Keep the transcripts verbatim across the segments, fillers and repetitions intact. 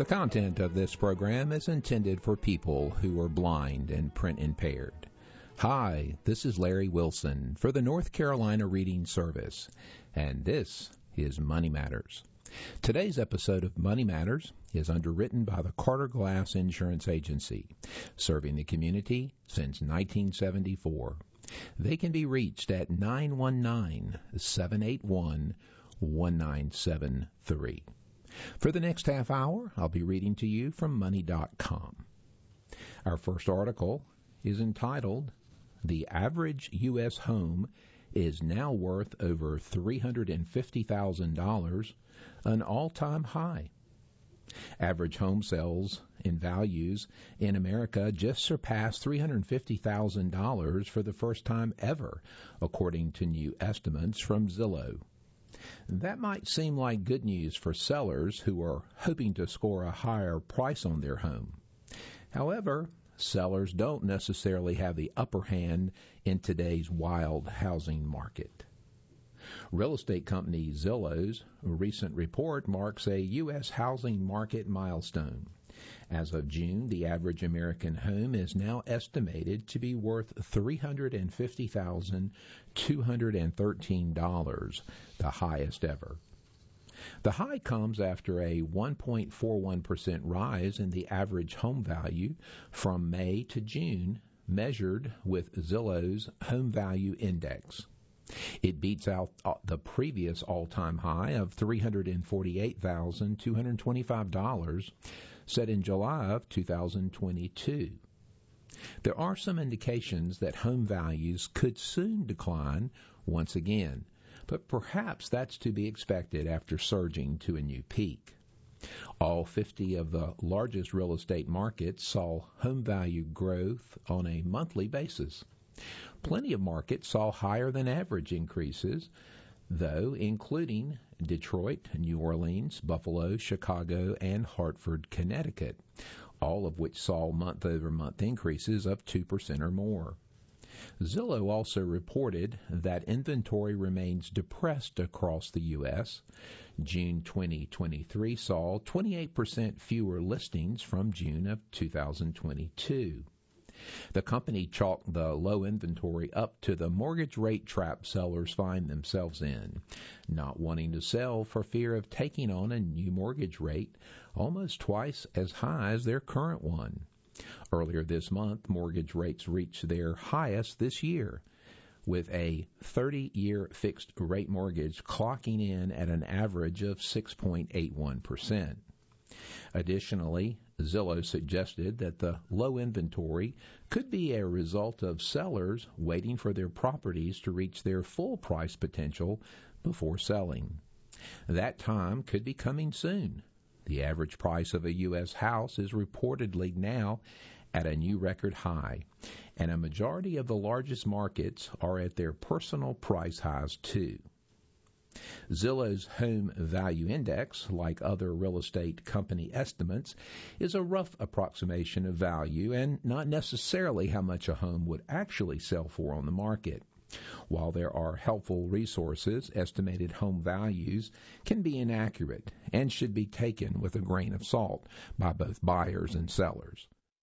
The content of this program is intended for people who are blind and print impaired. Hi, this is Larry Wilson for the North Carolina Reading Service, and this is Money Matters. Today's episode of Money Matters is underwritten by the Carter Glass Insurance Agency, serving the community since nineteen seventy-four. They can be reached at nine one nine, seven eight one, one nine seven three. For the next half hour, I'll be reading to you from money dot com. Our first article is entitled, "The Average U S Home is Now Worth Over three hundred fifty thousand dollars, an All-Time High." Average home sales in values in America just surpassed three hundred fifty thousand dollars for the first time ever, according to new estimates from Zillow. That might seem like good news for sellers who are hoping to score a higher price on their home. However, sellers don't necessarily have the upper hand in today's wild housing market. Real estate company Zillow's recent report marks a U S housing market milestone. As of June, the average American home is now estimated to be worth three hundred fifty thousand two hundred thirteen dollars, the highest ever. The high comes after a one point four one percent rise in the average home value from May to June, measured with Zillow's Home Value Index. It beats out the previous all-time high of three hundred forty-eight thousand two hundred twenty-five dollars set in July of two thousand twenty-two. There are some indications that home values could soon decline once again, but perhaps that's to be expected after surging to a new peak. All fifty of the largest real estate markets saw home value growth on a monthly basis. Plenty of markets saw higher than average increases, though, including Detroit, New Orleans, Buffalo, Chicago, and Hartford, Connecticut, all of which saw month-over-month increases of two percent or more. Zillow also reported that inventory remains depressed across the U S. June twenty twenty-three saw twenty-eight percent fewer listings from June of two thousand twenty-two. The company chalked the low inventory up to the mortgage rate trap sellers find themselves in, not wanting to sell for fear of taking on a new mortgage rate almost twice as high as their current one. Earlier this month, mortgage rates reached their highest this year, with a thirty-year fixed-rate mortgage clocking in at an average of six point eight one percent. Additionally, Zillow suggested that the low inventory could be a result of sellers waiting for their properties to reach their full price potential before selling. That time could be coming soon. The average price of a U S house is reportedly now at a new record high, and a majority of the largest markets are at their personal price highs too. Zillow's Home Value Index, like other real estate company estimates, is a rough approximation of value and not necessarily how much a home would actually sell for on the market. While there are helpful resources, estimated home values can be inaccurate and should be taken with a grain of salt by both buyers and sellers.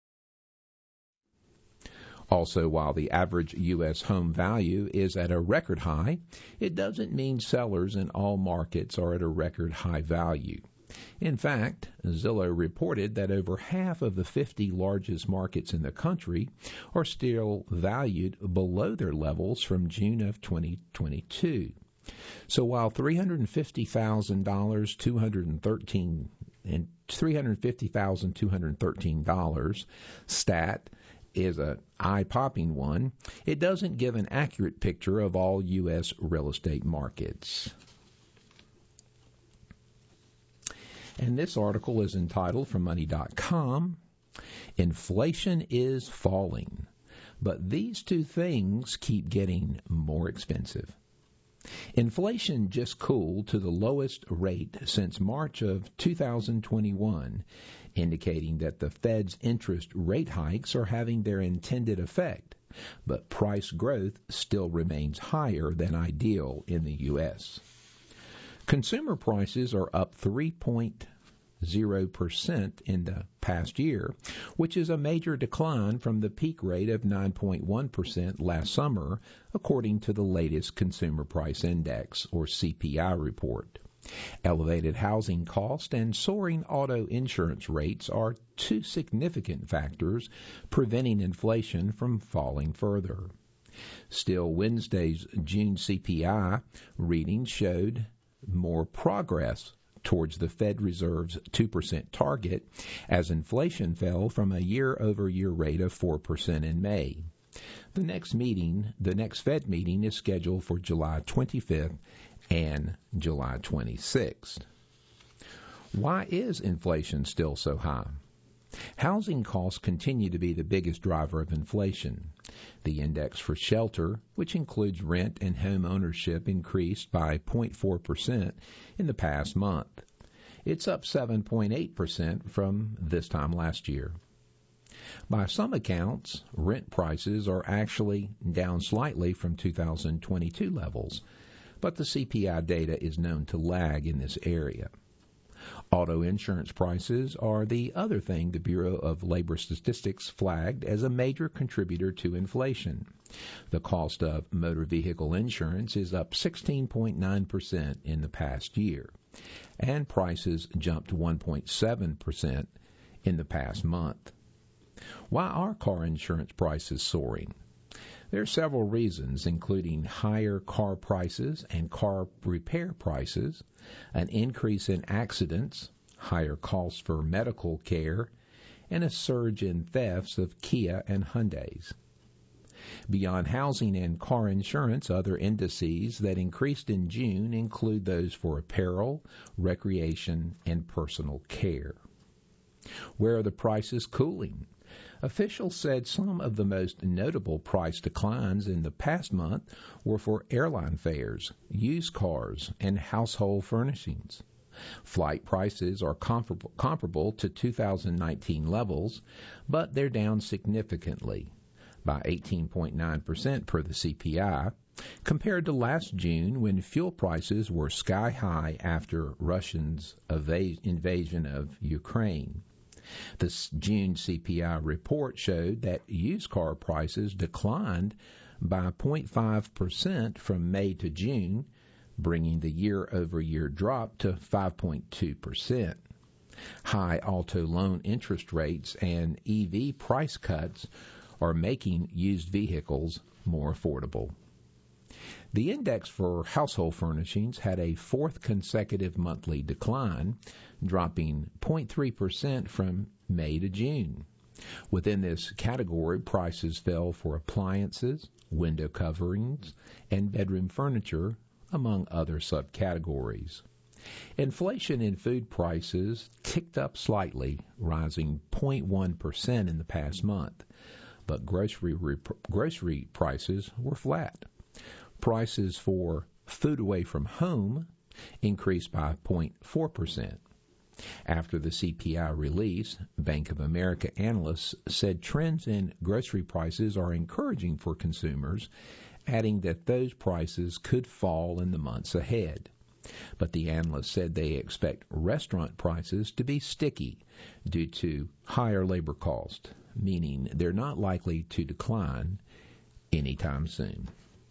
Also, while the average U S home value is at a record high, it doesn't mean sellers in all markets are at a record high value. In fact, Zillow reported that over half of the fifty largest markets in the country are still valued below their levels from June of twenty twenty-two. So while three hundred fifty thousand dollars, two hundred thirteen and three hundred fifty thousand two hundred thirteen dollars stat is an eye-popping one, it doesn't give an accurate picture of all U S real estate markets. And this article is entitled from money dot com, "Inflation is Falling, but these two things keep getting more expensive." Inflation just cooled to the lowest rate since March of two thousand twenty-one, indicating that the Fed's interest rate hikes are having their intended effect, but price growth still remains higher than ideal in the U S. Consumer prices are up three point zero percent in the past year, which is a major decline from the peak rate of nine point one percent last summer, according to the latest Consumer Price Index, or C P I report. Elevated housing costs and soaring auto insurance rates are two significant factors preventing inflation from falling further. Still, Wednesday's June C P I reading showed more progress towards the Fed Reserve's two percent target as inflation fell from a year-over-year rate of four percent in May. The next meeting, the next Fed meeting is scheduled for July twenty-fifth and July twenty-sixth. Why is inflation still so high? Housing costs continue to be the biggest driver of inflation. The index for shelter, which includes rent and home ownership, increased by zero point four percent in the past month. It's up seven point eight percent from this time last year. By some accounts, rent prices are actually down slightly from two thousand twenty-two levels, but the C P I data is known to lag in this area. Auto insurance prices are the other thing the Bureau of Labor Statistics flagged as a major contributor to inflation. The cost of motor vehicle insurance is up sixteen point nine percent in the past year, and prices jumped one point seven percent in the past month. Why are car insurance prices soaring? There are several reasons, including higher car prices and car repair prices, an increase in accidents, higher costs for medical care, and a surge in thefts of Kia and Hyundais. Beyond housing and car insurance, other indices that increased in June include those for apparel, recreation, and personal care. Where are the prices cooling? Officials said some of the most notable price declines in the past month were for airline fares, used cars, and household furnishings. Flight prices are comparable, comparable to two thousand nineteen levels, but they're down significantly, by eighteen point nine percent per the C P I, compared to last June when fuel prices were sky high after Russia's invasion of Ukraine. This June C P I report showed that used car prices declined by zero point five percent from May to June, bringing the year-over-year drop to five point two percent. High auto loan interest rates and E V price cuts are making used vehicles more affordable. The index for household furnishings had a fourth consecutive monthly decline, dropping zero point three percent from May to June. Within this category, prices fell for appliances, window coverings, and bedroom furniture, among other subcategories. Inflation in food prices ticked up slightly, rising zero point one percent in the past month, but grocery rep- grocery prices were flat. Prices for food away from home increased by zero point four percent. After the C P I release, Bank of America analysts said trends in grocery prices are encouraging for consumers, adding that those prices could fall in the months ahead. But the analysts said they expect restaurant prices to be sticky due to higher labor costs, meaning they're not likely to decline anytime soon.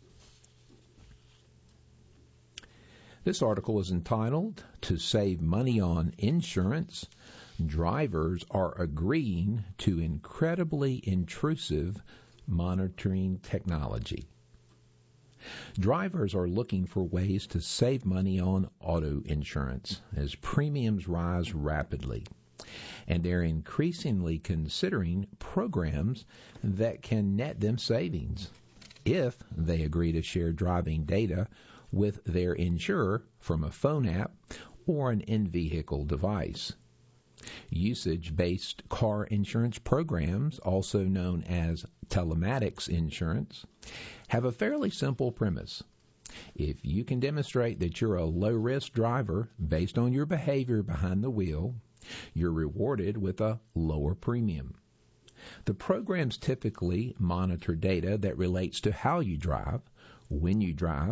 This article is entitled, "To Save Money on Insurance, Drivers Are Agreeing to Incredibly Intrusive Monitoring Technology." Drivers are looking for ways to save money on auto insurance as premiums rise rapidly, and they're increasingly considering programs that can net them savings if they agree to share driving data with their insurer from a phone app or an in-vehicle device. Usage-based car insurance programs, also known as telematics insurance, have a fairly simple premise. If you can demonstrate that you're a low-risk driver based on your behavior behind the wheel, you're rewarded with a lower premium. The programs typically monitor data that relates to how you drive, when you drive,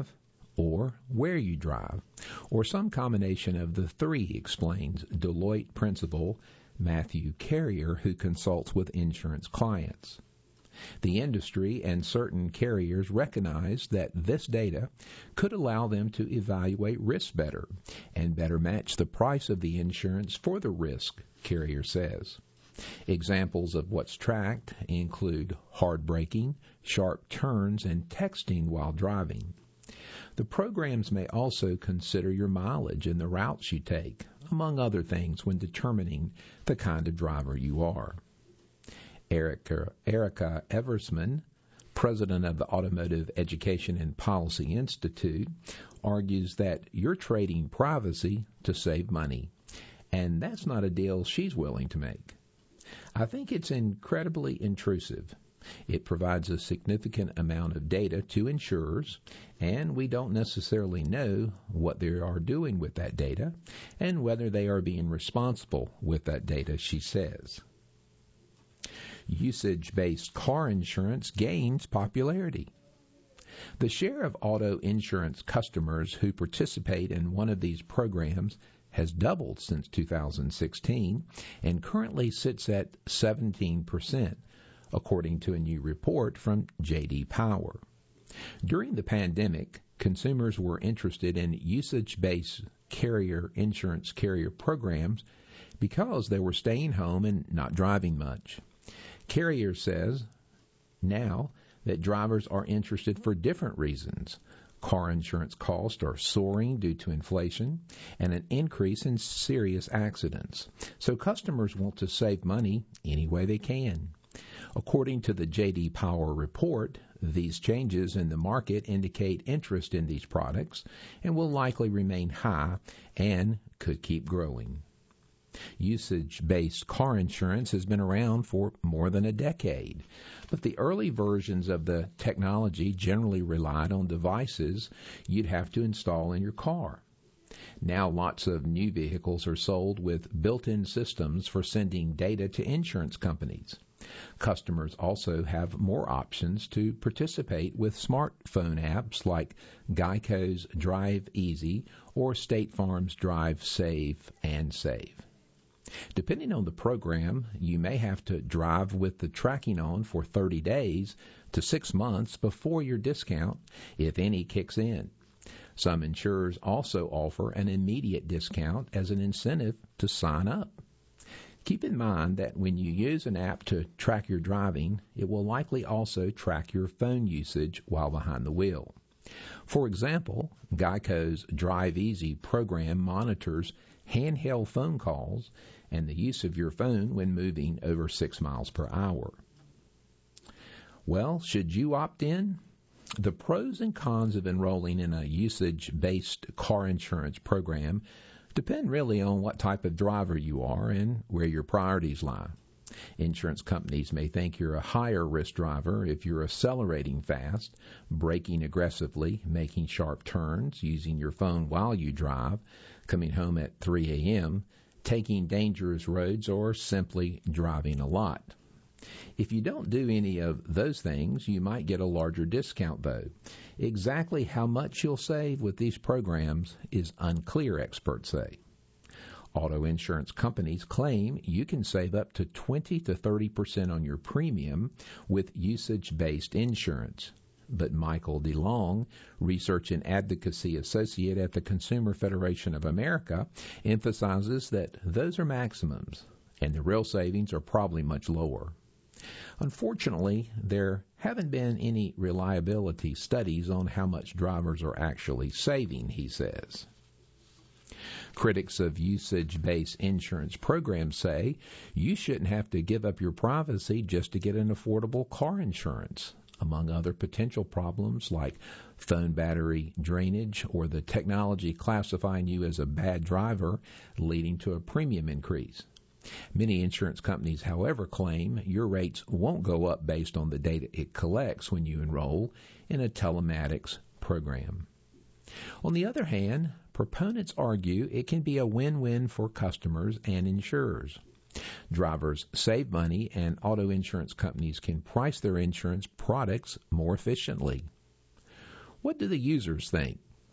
or where you drive, or some combination of the three, explains Deloitte principal Matthew Carrier, who consults with insurance clients. The industry and certain carriers recognize that this data could allow them to evaluate risk better and better match the price of the insurance for the risk, Carrier says. Examples of what's tracked include hard braking, sharp turns, and texting while driving. The programs may also consider your mileage and the routes you take, among other things, when determining the kind of driver you are. Erica, Erica Eversman, president of the Automotive Education and Policy Institute, argues that you're trading privacy to save money, and that's not a deal she's willing to make. I think it's incredibly intrusive. It provides a significant amount of data to insurers, and we don't necessarily know what they are doing with that data and whether they are being responsible with that data, she says. Usage-based car insurance gains popularity. The share of auto insurance customers who participate in one of these programs has doubled since two thousand sixteen and currently sits at seventeen percent, according to a new report from J D Power. During the pandemic, consumers were interested in usage-based carrier insurance carrier programs because they were staying home and not driving much. Carrier says now that drivers are interested for different reasons. Car insurance costs are soaring due to inflation and an increase in serious accidents. So customers want to save money any way they can. According to the J D Power report, these changes in the market indicate interest in these products and will likely remain high and could keep growing. Usage-based car insurance has been around for more than a decade, but the early versions of the technology generally relied on devices you'd have to install in your car. Now lots of new vehicles are sold with built-in systems for sending data to insurance companies. Customers also have more options to participate with smartphone apps like Geico's Drive Easy or State Farm's Drive Safe and Save. Depending on the program, you may have to drive with the tracking on for thirty days to six months before your discount, if any, kicks in. Some insurers also offer an immediate discount as an incentive to sign up. Keep in mind that when you use an app to track your driving, it will likely also track your phone usage while behind the wheel. For example, Geico's Drive Easy program monitors handheld phone calls and the use of your phone when moving over six miles per hour. Well, should you opt in? The pros and cons of enrolling in a usage-based car insurance program depend really on what type of driver you are and where your priorities lie. Insurance companies may think you're a higher risk driver if you're accelerating fast, braking aggressively, making sharp turns, using your phone while you drive, coming home at three a.m., taking dangerous roads, or simply driving a lot. If you don't do any of those things, you might get a larger discount, though. Exactly how much you'll save with these programs is unclear, experts say. Auto insurance companies claim you can save up to twenty to thirty percent on your premium with usage-based insurance. But Michael DeLong, Research and Advocacy Associate at the Consumer Federation of America, emphasizes that those are maximums, and the real savings are probably much lower. Unfortunately, there haven't been any reliability studies on how much drivers are actually saving, he says. Critics of usage-based insurance programs say you shouldn't have to give up your privacy just to get an affordable car insurance, among other potential problems like phone battery drainage or the technology classifying you as a bad driver, leading to a premium increase. Many insurance companies, however, claim your rates won't go up based on the data it collects when you enroll in a telematics program. On the other hand, proponents argue it can be a win-win for customers and insurers. Drivers save money, and auto insurance companies can price their insurance products more efficiently. What do the users think?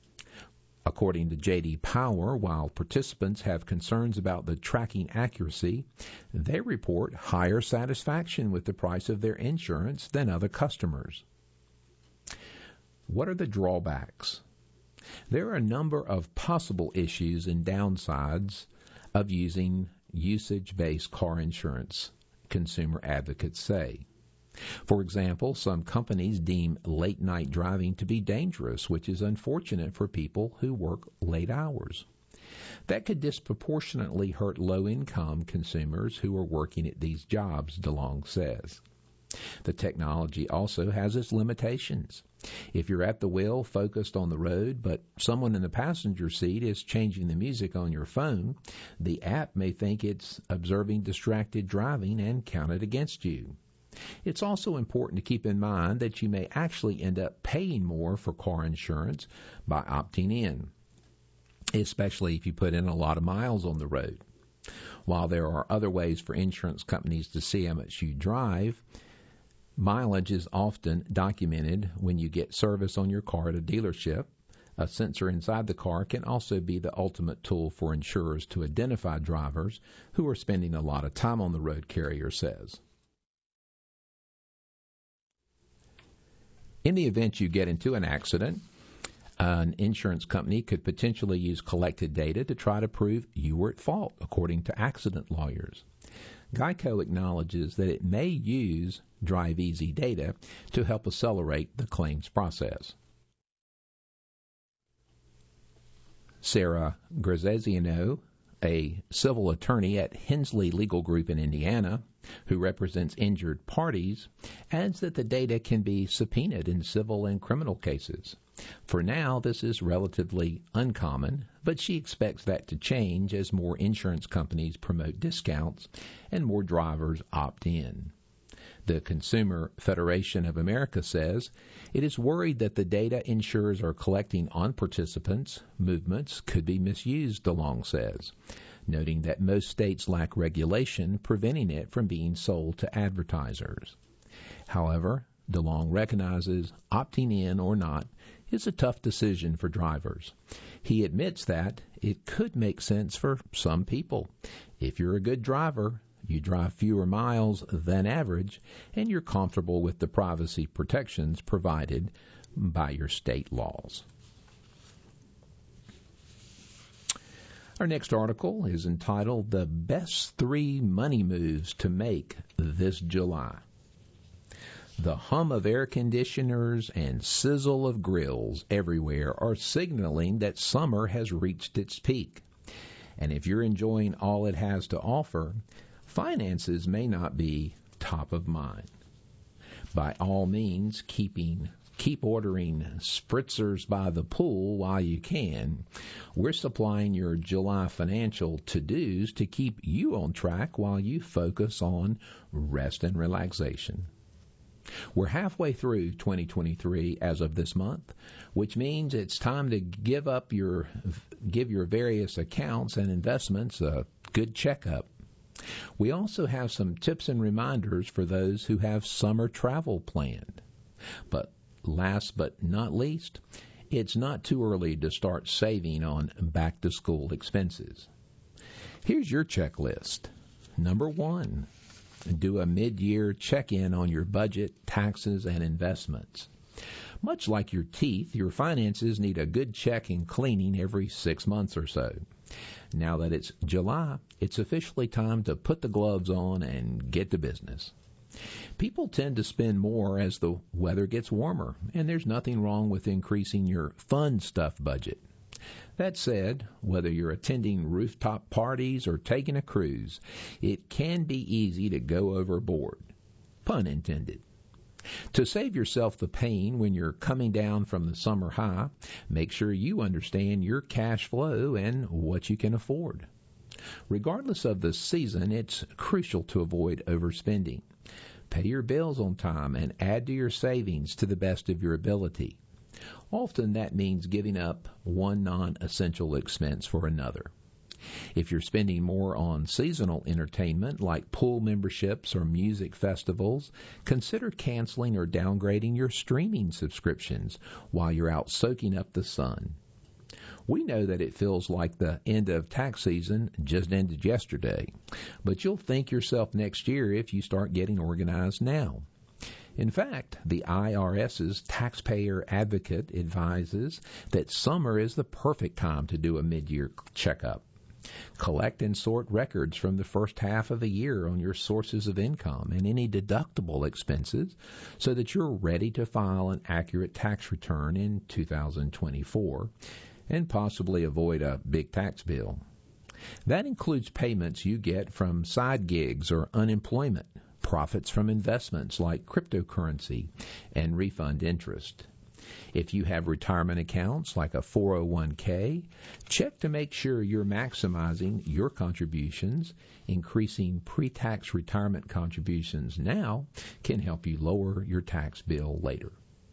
According to J D Power, while participants have concerns about the tracking accuracy, they report higher satisfaction with the price of their insurance than other customers. What are the drawbacks? There are a number of possible issues and downsides of using usage-based car insurance, consumer advocates say. For example, some companies deem late-night driving to be dangerous, which is unfortunate for people who work late hours. That could disproportionately hurt low-income consumers who are working at these jobs, DeLong says. The technology also has its limitations. If you're at the wheel focused on the road, but someone in the passenger seat is changing the music on your phone, the app may think it's observing distracted driving and count it against you. It's also important to keep in mind that you may actually end up paying more for car insurance by opting in, especially if you put in a lot of miles on the road. While there are other ways for insurance companies to see how much you drive, mileage is often documented when you get service on your car at a dealership. A sensor inside the car can also be the ultimate tool for insurers to identify drivers who are spending a lot of time on the road, carrier says. In the event you get into an accident, an insurance company could potentially use collected data to try to prove you were at fault, according to accident lawyers. Geico acknowledges that it may use Drive Easy data to help accelerate the claims process. Sarah Graziano, a civil attorney at Hensley Legal Group in Indiana, who represents injured parties, adds that the data can be subpoenaed in civil and criminal cases. For now, this is relatively uncommon, but she expects that to change as more insurance companies promote discounts and more drivers opt in. The Consumer Federation of America says it is worried that the data insurers are collecting on participants' movements could be misused, DeLong says, noting that most states lack regulation preventing it from being sold to advertisers. However, DeLong recognizes opting in or not is a tough decision for drivers. He admits that it could make sense for some people. If you're a good driver, you drive fewer miles than average, and you're comfortable with the privacy protections provided by your state laws. Our next article is entitled The Best Three Money Moves to Make This July. The hum of air conditioners and sizzle of grills everywhere are signaling that summer has reached its peak. And if you're enjoying all it has to offer, finances may not be top of mind. By all means, keeping keep ordering spritzers by the pool while you can. We're supplying your July financial to-dos to keep you on track while you focus on rest and relaxation. We're halfway through twenty twenty-three as of this month, which means it's time to give up your give your various accounts and investments a good checkup. We also have some tips and reminders for those who have summer travel planned. But last but not least, it's not too early to start saving on back-to-school expenses. Here's your checklist. Number one, do a mid-year check-in on your budget, taxes, and investments. Much like your teeth, your finances need a good check and cleaning every six months or so. Now that it's July, it's officially time to put the gloves on and get to business. People tend to spend more as the weather gets warmer, and there's nothing wrong with increasing your fun stuff budget. That said, whether you're attending rooftop parties or taking a cruise, it can be easy to go overboard. Pun intended. To save yourself the pain when you're coming down from the summer high, make sure you understand your cash flow and what you can afford. Regardless of the season, it's crucial to avoid overspending. Pay your bills on time and add to your savings to the best of your ability. Often that means giving up one non-essential expense for another. If you're spending more on seasonal entertainment like pool memberships or music festivals, consider canceling or downgrading your streaming subscriptions while you're out soaking up the sun. We know that it feels like the end of tax season just ended yesterday, but you'll thank yourself next year if you start getting organized now. In fact, the IRS's taxpayer advocate advises that summer is the perfect time to do a mid-year checkup. Collect and sort records from the first half of the year on your sources of income and any deductible expenses so that you're ready to file an accurate tax return in two thousand twenty-four and possibly avoid a big tax bill. That includes payments you get from side gigs or unemployment, profits from investments like cryptocurrency, and refund interest. If you have retirement accounts like a four oh one k, check to make sure you're maximizing your contributions. Increasing pre-tax retirement contributions now can help you lower your tax bill later.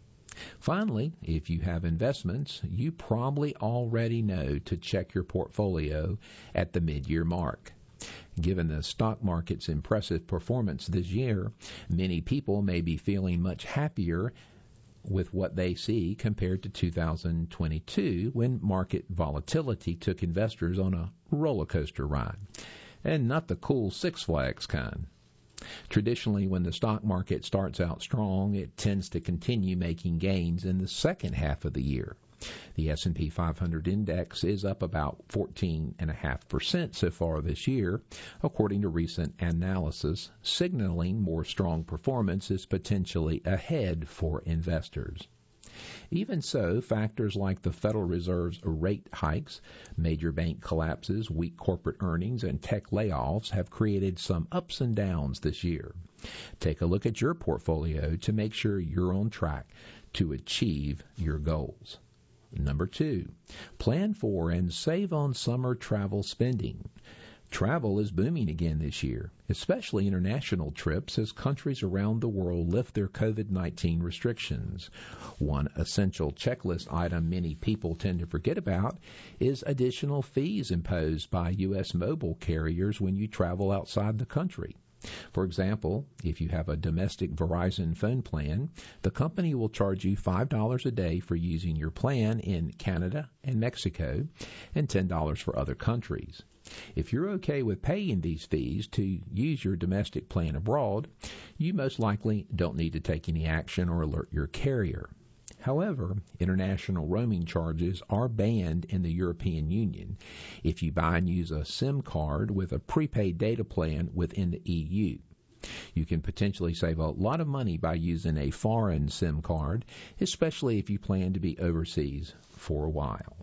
Finally, if you have investments, you probably already know to check your portfolio at the mid-year mark. Given the stock market's impressive performance this year, many people may be feeling much happier with what they see compared to two thousand twenty-two, when market volatility took investors on a roller coaster ride, and not the cool Six Flags kind. Traditionally, when the stock market starts out strong, it tends to continue making gains in the second half of the year. The S and P five hundred index is up about fourteen point five percent so far this year, according to recent analysis, signaling more strong performance is potentially ahead for investors. Even so, factors like the Federal Reserve's rate hikes, major bank collapses, weak corporate earnings, and tech layoffs have created some ups and downs this year. Take a look at your portfolio to make sure you're on track to achieve your goals. Number two, plan for and save on summer travel spending. Travel is booming again this year, especially international trips as countries around the world lift their covid nineteen restrictions. One essential checklist item many people tend to forget about is additional fees imposed by U S mobile carriers when you travel outside the country. For example, if you have a domestic Verizon phone plan, the company will charge you five dollars a day for using your plan in Canada and Mexico, and ten dollars for other countries. If you're okay with paying these fees to use your domestic plan abroad, you most likely don't need to take any action or alert your carrier. However, international roaming charges are banned in the European Union if you buy and use a SIM card with a prepaid data plan within the E U. You can potentially save a lot of money by using a foreign SIM card, especially if you plan to be overseas for a while.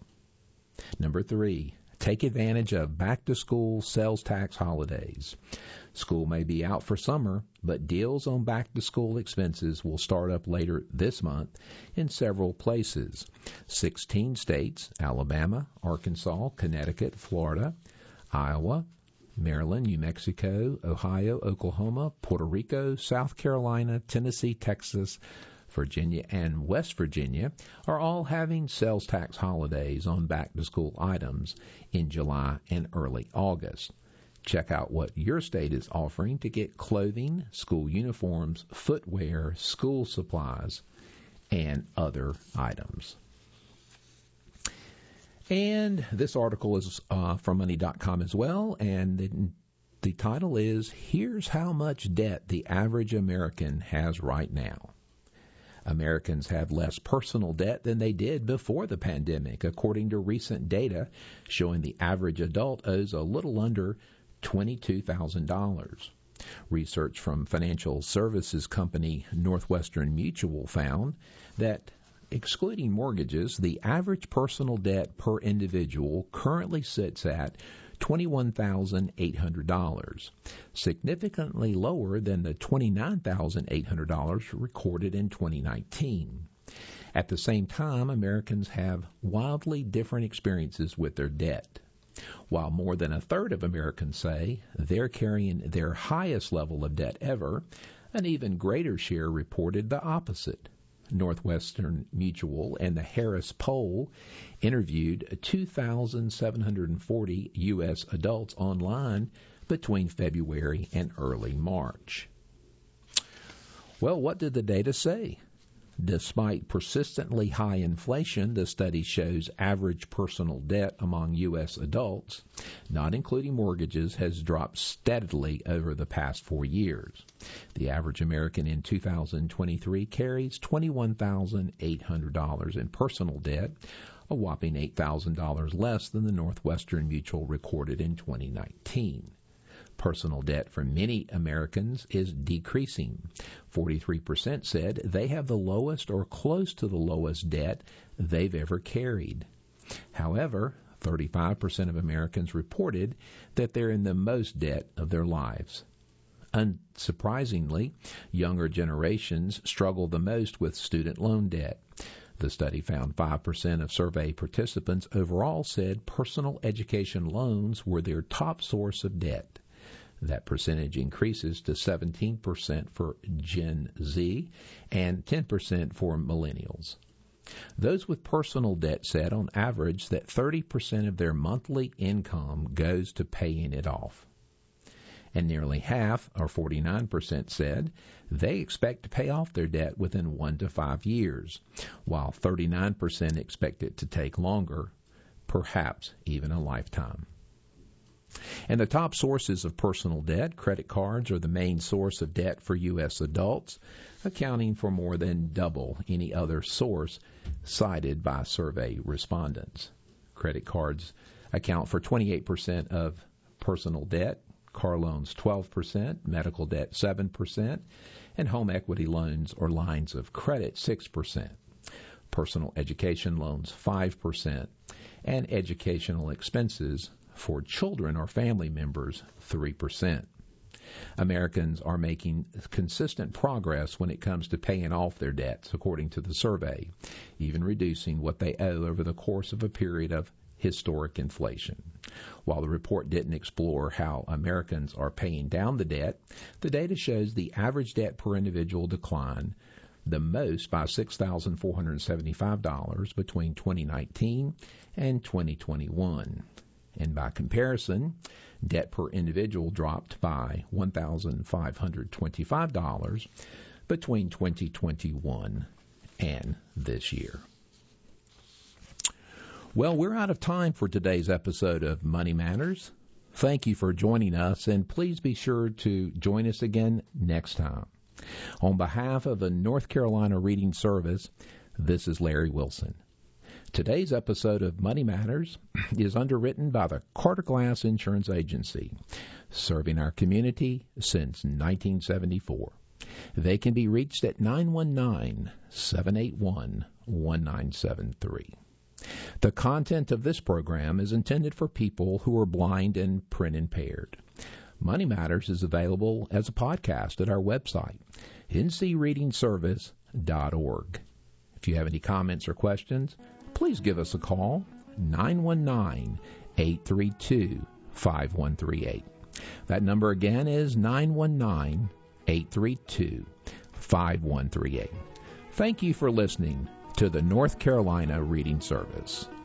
Number three, take advantage of back-to-school sales tax holidays. School may be out for summer, but deals on back-to-school expenses will start up later this month in several places. sixteen states, Alabama, Arkansas, Connecticut, Florida, Iowa, Maryland, New Mexico, Ohio, Oklahoma, Puerto Rico, South Carolina, Tennessee, Texas, Virginia, and West Virginia are all having sales tax holidays on back-to-school items in July and early August. Check out what your state is offering to get clothing, school uniforms, footwear, school supplies, and other items. And this article is uh, from money dot com as well, and the, the title is, Here's How Much Debt the Average American Has Right Now. Americans have less personal debt than they did before the pandemic, according to recent data showing the average adult owes a little under twenty-two thousand dollars. Research from financial services company Northwestern Mutual found that, excluding mortgages, the average personal debt per individual currently sits at twenty-one thousand eight hundred dollars, significantly lower than the twenty-nine thousand eight hundred dollars recorded in twenty nineteen. At the same time, Americans have wildly different experiences with their debt. While more than a third of Americans say they're carrying their highest level of debt ever, an even greater share reported the opposite. Northwestern Mutual and the Harris Poll interviewed two thousand seven hundred forty U S adults online between February and early March. Well, what did the data say? Despite persistently high inflation, the study shows average personal debt among U S adults, not including mortgages, has dropped steadily over the past four years. The average American in two thousand twenty-three carries twenty-one thousand eight hundred dollars in personal debt, a whopping eight thousand dollars less than the Northwestern Mutual recorded in twenty nineteen. Personal debt for many Americans is decreasing. forty-three percent said they have the lowest or close to the lowest debt they've ever carried. However, thirty-five percent of Americans reported that they're in the most debt of their lives. Unsurprisingly, younger generations struggle the most with student loan debt. The study found five percent of survey participants overall said personal education loans were their top source of debt. That percentage increases to seventeen percent for Gen Z and ten percent for millennials. Those with personal debt said on average that thirty percent of their monthly income goes to paying it off. And nearly half, or forty-nine percent, said they expect to pay off their debt within one to five years, while thirty-nine percent expect it to take longer, perhaps even a lifetime. And the top sources of personal debt, credit cards are the main source of debt for U S adults, accounting for more than double any other source cited by survey respondents. Credit cards account for twenty-eight percent of personal debt, car loans twelve percent, medical debt seven percent, and home equity loans or lines of credit six percent. Personal education loans five percent, and educational expenses for children or family members three percent. Americans are making consistent progress when it comes to paying off their debts, according to the survey, even reducing what they owe over the course of a period of historic inflation. While the report didn't explore how Americans are paying down the debt, the data shows the average debt per individual declined the most by six thousand four hundred seventy-five dollars between twenty nineteen and twenty twenty-one. And by comparison, debt per individual dropped by one thousand five hundred twenty-five dollars between twenty twenty-one and this year. Well, we're out of time for today's episode of Money Matters. Thank you for joining us, and please be sure to join us again next time. On behalf of the North Carolina Reading Service, this is Larry Wilson. Today's episode of Money Matters is underwritten by the Carter Glass Insurance Agency, serving our community since nineteen seventy-four. They can be reached at nine one nine, seven eight one, one nine seven three. The content of this program is intended for people who are blind and print impaired. Money Matters is available as a podcast at our website, n c reading service dot org. If you have any comments or questions, please give us a call, nine one nine, eight three two, five one three eight. That number again is nine one nine, eight three two, five one three eight. Thank you for listening to the North Carolina Reading Service.